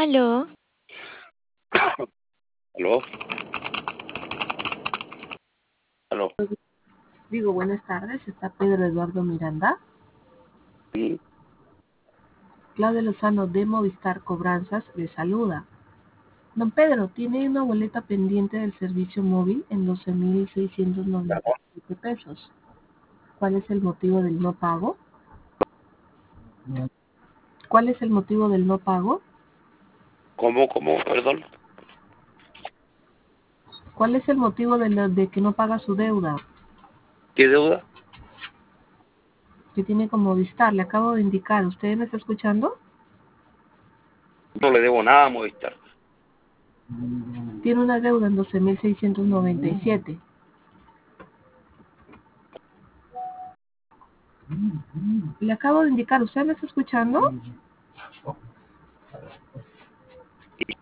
Aló, ¿Aló? ¿Aló? Digo, buenas tardes, está Pedro Eduardo Miranda. Sí, Claudia Lozano de Movistar Cobranzas le saluda. Don Pedro, tiene una boleta pendiente del servicio móvil en 12,697 pesos. ¿Cuál es el motivo del no pago? ¿Cuál es el motivo del no pago? ¿cómo, perdón? ¿Cuál es el motivo de que no paga su deuda ¿Qué deuda? que tiene con Movistar? Le acabo de indicar. ¿Usted me está escuchando? No le debo nada a Movistar. Tiene una deuda en 12,697. Le acabo de indicar. ¿Usted me está escuchando?